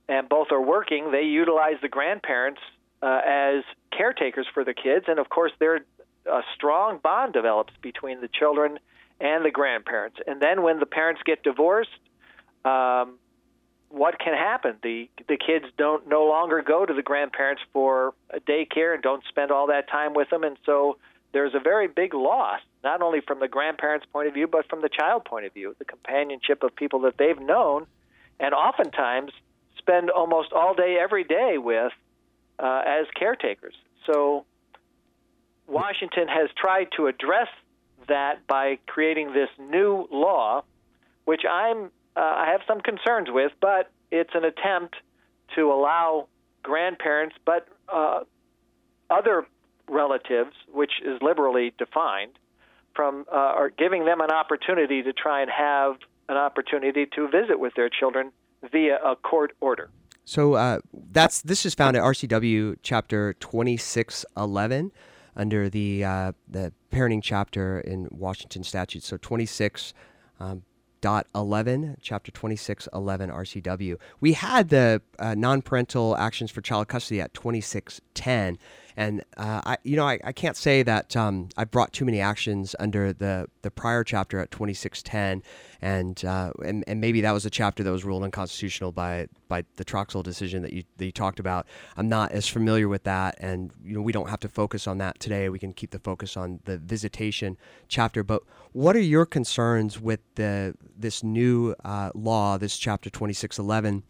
and both are working, they utilize the grandparents uh, as caretakers for the kids. And, of course, there a strong bond develops between the children and the grandparents. And then when the parents get divorced, um, what can happen? The the kids don't no longer go to the grandparents for a daycare and don't spend all that time with them. And so there's a very big loss, not only from the grandparents' point of view, but from the child point of view, the companionship of people that they've known and oftentimes spend almost all day, every day with uh, as caretakers. So Washington has tried to address that by creating this new law, which I'm uh, I have some concerns with, but it's an attempt to allow grandparents, but uh, other relatives, which is liberally defined, from uh, or giving them an opportunity to try and have an opportunity to visit with their children via a court order. So uh, that's this is found at R C W chapter twenty-six eleven under the uh, the parenting chapter in Washington statutes. So twenty-six um, dot eleven, chapter twenty-six eleven R C W. We had the uh, non-parental actions for child custody at twenty-six ten. And, uh, I, you know, I, I can't say that um, I brought too many actions under the, the prior chapter at twenty-six ten, and, uh, and and maybe that was a chapter that was ruled unconstitutional by by the Troxel decision that you that you talked about. I'm not as familiar with that, and you know we don't have to focus on that today. We can keep the focus on the visitation chapter. But what are your concerns with the this new uh, law, this chapter twenty-six eleven?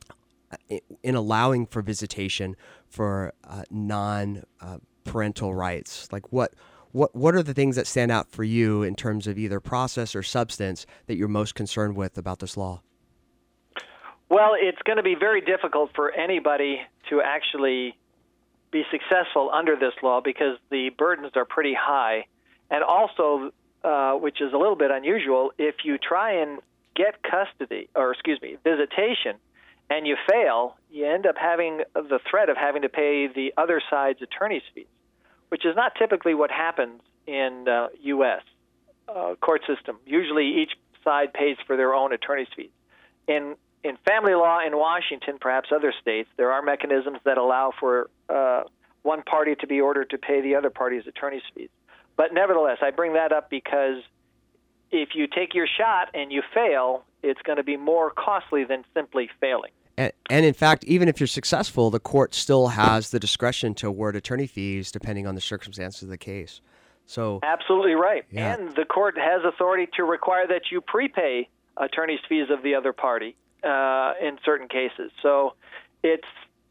In allowing for visitation for uh, non-parental uh, rights? Like what, what, what are the things that stand out for you in terms of either process or substance that you're most concerned with about this law? Well, it's going to be very difficult for anybody to actually be successful under this law because the burdens are pretty high. And also, uh, which is a little bit unusual, if you try and get custody, or excuse me, visitation, and you fail, you end up having the threat of having to pay the other side's attorney's fees, which is not typically what happens in uh, U S uh, court system. Usually each side pays for their own attorney's fees. In in family law in Washington, perhaps other states, there are mechanisms that allow for uh, one party to be ordered to pay the other party's attorney's fees. But nevertheless, I bring that up because if you take your shot and you fail, it's going to be more costly than simply failing. And, and in fact, even if you're successful, the court still has the discretion to award attorney fees depending on the circumstances of the case. So absolutely right. Yeah. And the court has authority to require that you prepay attorney's fees of the other party uh, in certain cases. So it's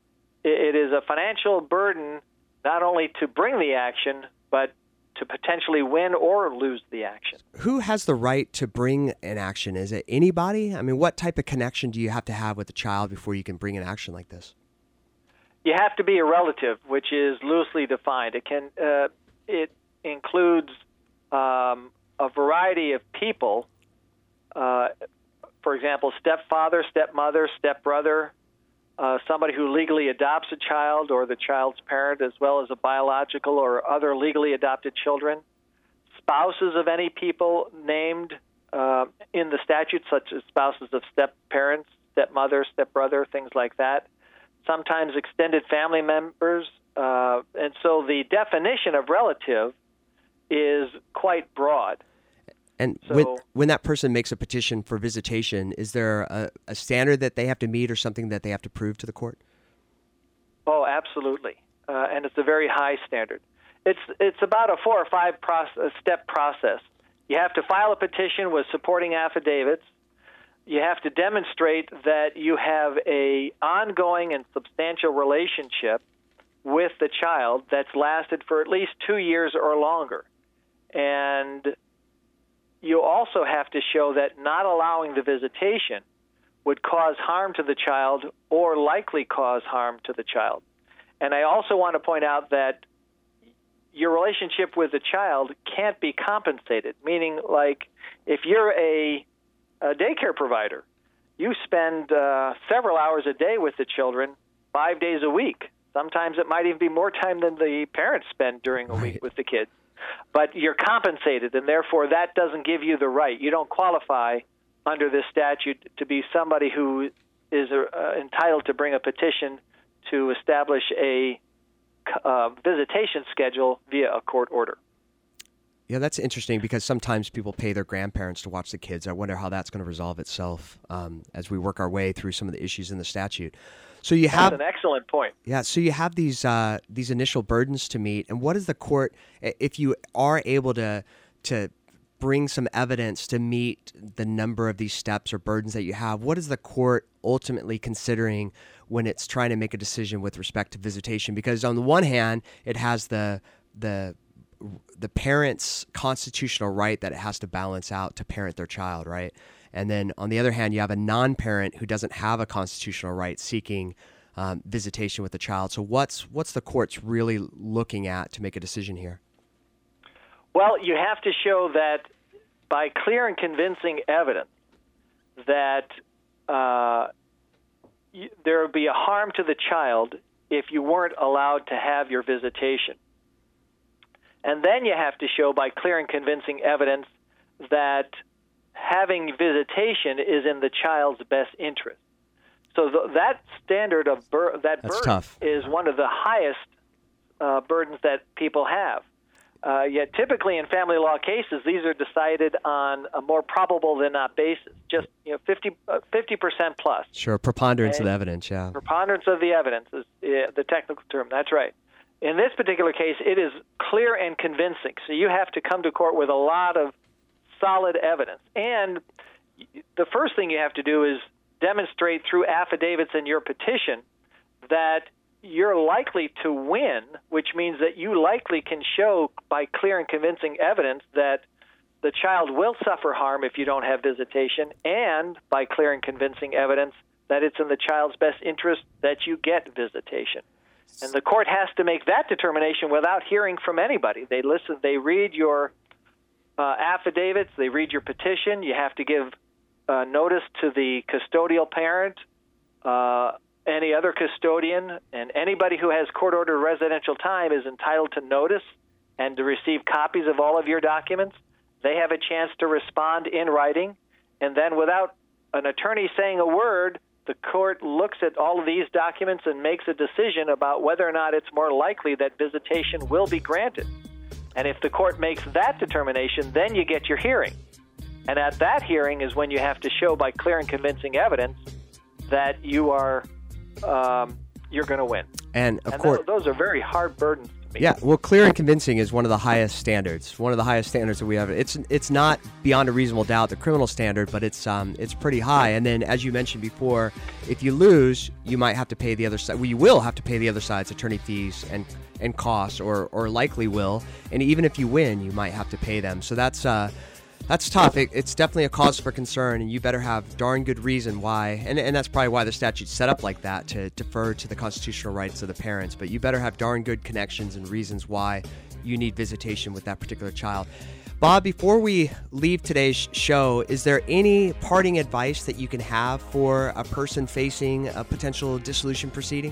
it is a financial burden not only to bring the action, but to potentially win or lose the action. Who has the right to bring an action? Is it anybody? I mean, what type of connection do you have to have with the child before you can bring an action like this? You have to be a relative, which is loosely defined. It can uh, it includes um, a variety of people. Uh, for example, stepfather, stepmother, stepbrother, Uh, somebody who legally adopts a child or the child's parent, as well as a biological or other legally adopted children, spouses of any people named uh, in the statute, such as spouses of step-parents, stepmother, stepbrother, things like that, sometimes extended family members. Uh, and so the definition of relative is quite broad. And So- when, when that person makes a petition for visitation, is there a, a standard that they have to meet or something that they have to prove to the court? Oh, absolutely, uh, and it's a very high standard. It's it's about a four or five process, step process. You have to file a petition with supporting affidavits. You have to demonstrate that you have a ongoing and substantial relationship with the child that's lasted for at least two years or longer, and you also have to show that not allowing the visitation would cause harm to the child or likely cause harm to the child. And I also want to point out that your relationship with the child can't be compensated, meaning like if you're a, a daycare provider, you spend uh, several hours a day with the children, five days a week. Sometimes it might even be more time than the parents spend during a Right. week with the kids. But you're compensated, and therefore that doesn't give you the right. You don't qualify under this statute to be somebody who is uh, entitled to bring a petition to establish a uh, visitation schedule via a court order. Yeah, that's interesting because sometimes people pay their grandparents to watch the kids. I wonder how that's going to resolve itself um, as we work our way through some of the issues in the statute. So you have That's an excellent point. Yeah, so you have these uh, these initial burdens to meet, and what is the court, if you are able to to bring some evidence to meet the number of these steps or burdens that you have, what is the court ultimately considering when it's trying to make a decision with respect to visitation? Because on the one hand, it has the the the parent's constitutional right that it has to balance out to parent their child, right? And then on the other hand, you have a non-parent who doesn't have a constitutional right seeking um, visitation with the child. So what's what's the courts really looking at to make a decision here? Well, you have to show that by clear and convincing evidence that uh, you, there would be a harm to the child if you weren't allowed to have your visitation. And then you have to show by clear and convincing evidence that having visitation is in the child's best interest. So th- that standard of bur- that That's burden tough. is one of the highest uh, burdens that people have. Uh, yet typically in family law cases, these are decided on a more probable than not basis, just you know fifty, uh, fifty percent plus. Sure, preponderance And of the evidence, yeah. Preponderance of the evidence is uh, the technical term. That's right. In this particular case, it is clear and convincing. So you have to come to court with a lot of solid evidence. And the first thing you have to do is demonstrate through affidavits in your petition that you're likely to win, which means that you likely can show by clear and convincing evidence that the child will suffer harm if you don't have visitation, and by clear and convincing evidence that it's in the child's best interest that you get visitation. And the court has to make that determination without hearing from anybody. They listen, they read your uh, affidavits, they read your petition. You have to give uh, notice to the custodial parent, uh, any other custodian, and anybody who has court-ordered residential time is entitled to notice and to receive copies of all of your documents. They have a chance to respond in writing, and then without an attorney saying a word, the court looks at all of these documents and makes a decision about whether or not it's more likely that visitation will be granted. And if the court makes that determination, then you get your hearing. And at that hearing is when you have to show by clear and convincing evidence that you are um, you're going to win. And of and course, th- those are very hard burdens to meet. yeah, well, clear and convincing is one of the highest standards. One of the highest standards that we have. It's it's not beyond a reasonable doubt the criminal standard, but it's um it's pretty high. And then, as you mentioned before, if you lose, you might have to pay the other side. Well, you will have to pay the other side's attorney fees and and costs, or or likely will. And even if you win, you might have to pay them. So that's uh. That's tough. It, it's definitely a cause for concern, and you better have darn good reason why. And, and that's probably why the statute's set up like that, to defer to the constitutional rights of the parents. But you better have darn good connections and reasons why you need visitation with that particular child. Bob, before we leave today's show, is there any parting advice that you can have for a person facing a potential dissolution proceeding?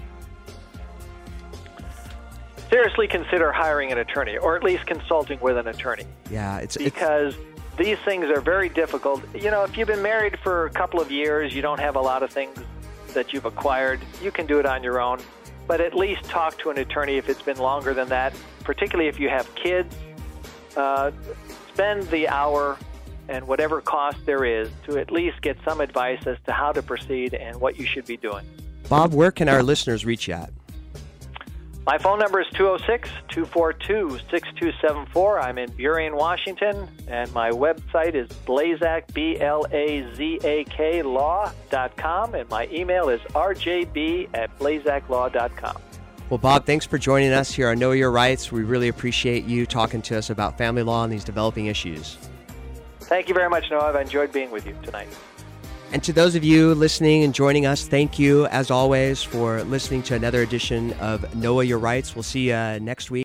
Seriously consider hiring an attorney, or at least consulting with an attorney. Yeah, it's because it's, these things are very difficult. You know, if you've been married for a couple of years, you don't have a lot of things that you've acquired, you can do it on your own. But at least talk to an attorney if it's been longer than that, particularly if you have kids. Uh, spend the hour and whatever cost there is to at least get some advice as to how to proceed and what you should be doing. Bob, where can our listeners reach you at? My phone number is two oh six, two four two, six two seven four. I'm in Burien, Washington, and my website is Blazak, B L A Z A K, law dot com, and my email is r j b at blazak law dot com. Well, Bob, thanks for joining us here on Know Your Rights. We really appreciate you talking to us about family law and these developing issues. Thank you very much, Noah. I've enjoyed being with you tonight. And to those of you listening and joining us, thank you, as always, for listening to another edition of Know Your Rights. We'll see you uh, next week.